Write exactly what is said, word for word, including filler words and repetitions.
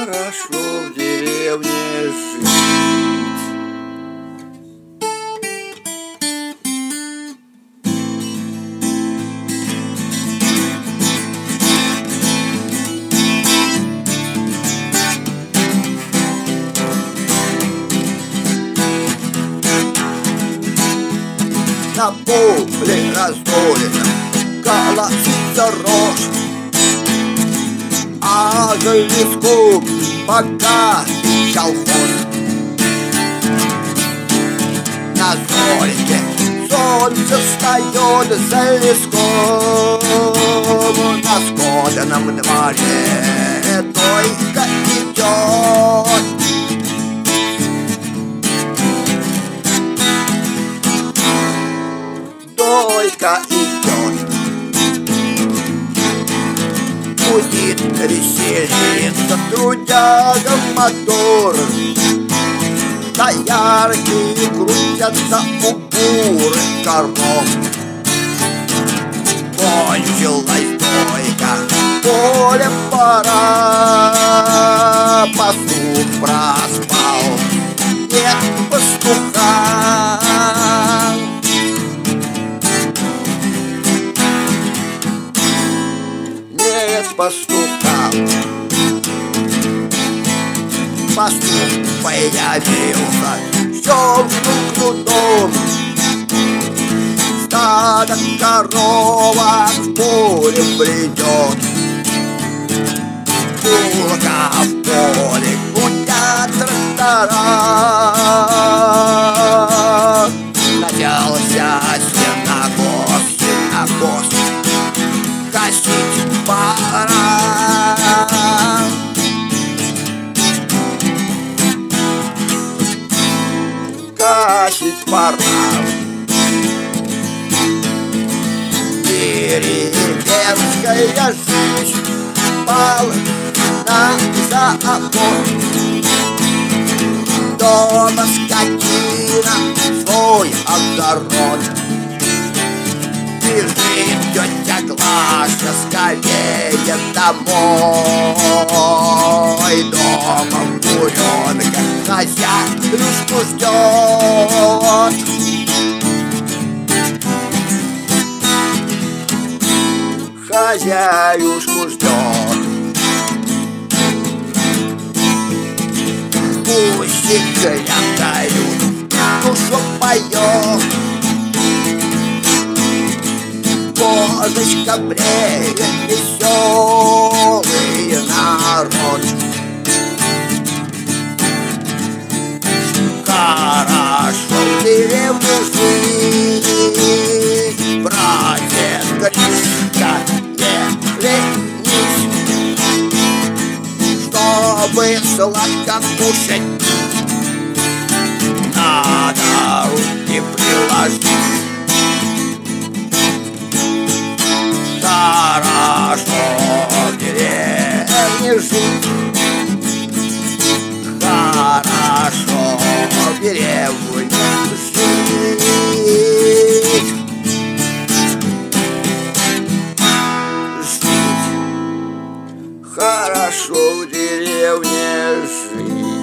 хорошо в деревне жить. На поле раздолено колосится рожь, а за леском богатый колхоз. На зорьке солнце встает за леском, на скотном дворе дойка идет. Дойка идет, гудит, веселится трудяга мотор. Да яркие крутятся у бурых коров. Кончилась дойка, поле пора. Пастух проспал, нет пастуха. Пастуха. Пастух появился, щелкнул кнутом. Стадо коровок в поле придет. Гулко в поле гудят трактора. Наделся сенокос, сенокос, косить пора. Косить пора. Деревенская жизнь пала на забор. Дома скотина, свой огород. Бежит тетя Глаша скорее домой. Дома буренка хозяюшку ждет. Хозяюшку ждет. Пусть крякают, душу поет. Козочка бреет, веселый народ. Хорошо в деревне жить, братец Гришка, не ленись, чтобы сладко кушать, надо руки приложить. Хорошо в деревне жить, хорошо в деревне жить. Жить, хорошо в деревне жить.